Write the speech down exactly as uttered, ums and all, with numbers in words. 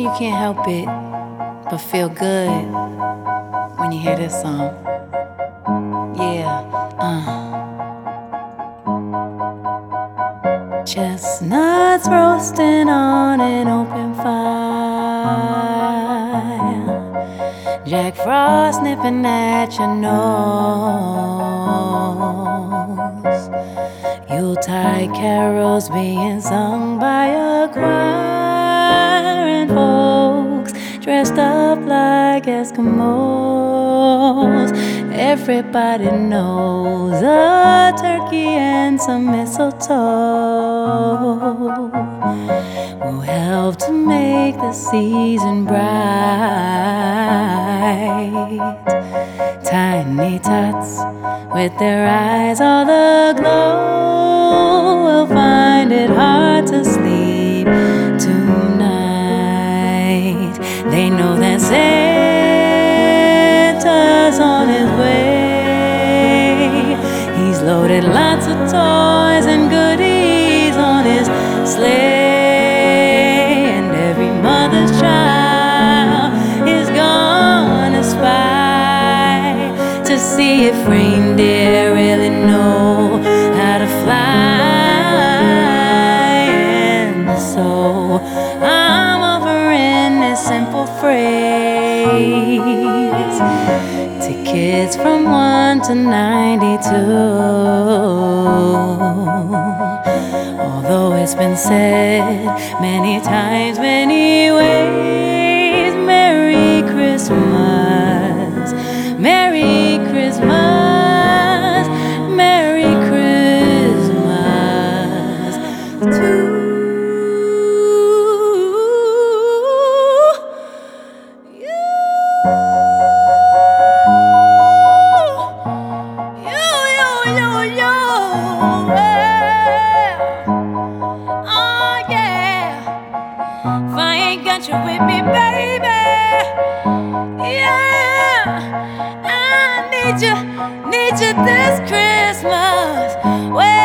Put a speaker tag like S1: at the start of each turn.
S1: you can't help it but feel good when you hear this song. Yeah, uh. Chestnuts roasting on an open fire, Jack Frost nipping at your nose, Yuletide carols being sung by a choir, and folks dressed up like Eskimos. Everybody knows a turkey and some mistletoe will help to make the season bright. Tiny tots with their eyes all aglow will find it hard to sleep tonight. They know that Santa's on his way. He's loaded lots of toys and goodies on his sleigh, and every mother's child is gonna spy to see if reindeer really know how to fly. And so I'm offering this simple phrase to kids from one to ninety-two. Although it's been said many times, many ways, Merry Christmas, Merry Christmas, Merry Christmas to you. Yo, yo, yo, yo, yeah. Oh, yeah. If I ain't got you with me, baby, yeah, I need you, need you this Christmas. Well,